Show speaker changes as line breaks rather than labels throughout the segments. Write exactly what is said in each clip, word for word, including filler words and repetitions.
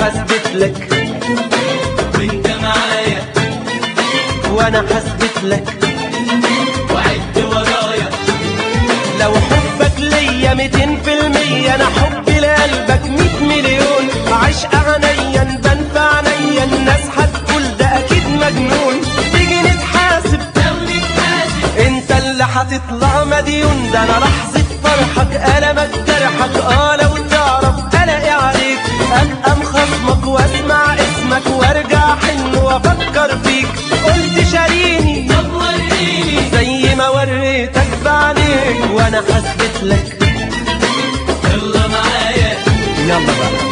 هثبت لك
وانت معايا،
وانا هثبت لك
وعد ورايا.
لو حبك ليا ميتين في المية، انا حبي لقلبك ميت مليون. عشق عينيا نبان في عينيا، الناس هتقول ده اكيد مجنون. تيجي نتحاسب
لو نتحاسب
انت اللي هتطلع مديون. ده انا لحظة فرحك ألمك جرحك، اه لو تعرف الاقي عليك ابقى مخصمك واسمع اسمك وارجع حن وافكر فيك. قلت شاريني
طب وريني
زي ما وريتك بعينيك، وانا هثبت لك.
يلا معايا
يلا بقى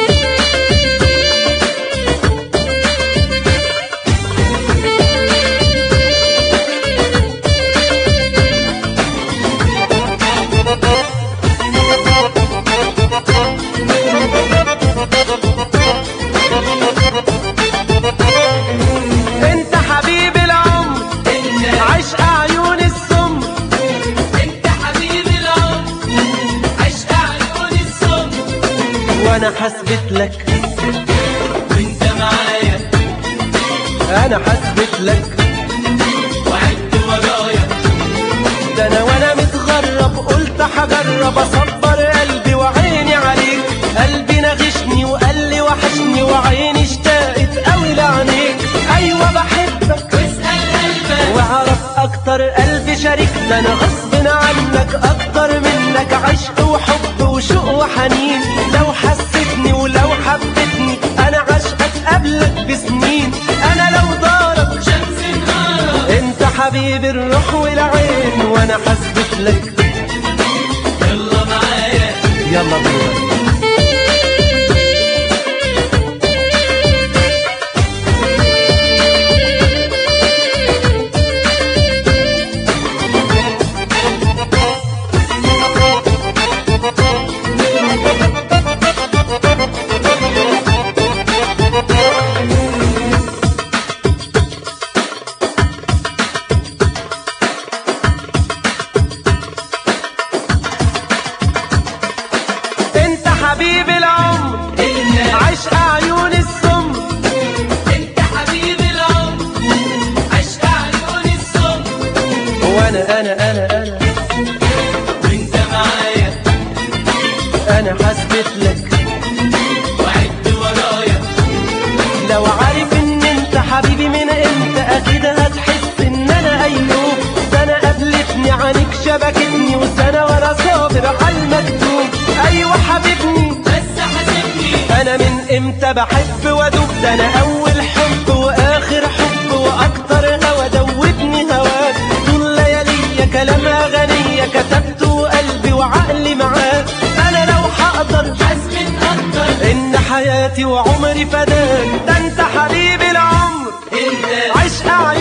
انت حبيب العمر،
انت
عشق عيون السم.
انت حبيب العمر، عشق عيون السم.
وانا هثبت لك
وانت معايا،
انا هثبت لك.
وعد ورايا.
ده انا وانا متغرب قلت هجرب اصبر قلبي وعيني عليك. قلبي نغشني وقال لي وحشني، وعيني اشتاقت قوي لعينيك. ايوه بحبك
واسأل قلبك
واعرف اكتر، قلبي شريك. ده انا غصب عنك اكتر منك، عشق وحب وشوق وحنين. لو حسيتني ولو حبيتني انا عشقك قبلك بسنين. انا لو دارك
شمس نهارك،
انت حبيب الروح والعين، وانا هثبت لك.
يلا معايا
يلا بينا حبيب العمر،
انت
عشق عيون السم.
انت حبيب العمر، عشق عيون السم.
وانا انا انا انا
وانت معايا،
انا هثبت لك.
وعد ورايا.
لو عارف ان انت حبيبي من امتى، اكيد هتحس ان انا ايوب. سنة قابلتني عنك شبكتني، وسنة وانا صابر على المكتوب. ايوه حبيبني
بس حاسبني
انا من امتى بحب وادوب. ده انا اول حب واخر حب واكتر هوا دوبني هواك. طول ليالي كلام اغنية كتبته قلبي وعقلي معاك. انا لو هقدر
حسبت اكتر
ان حياتي وعمري فداك. ده انت حبيب العمر،
انت
عشق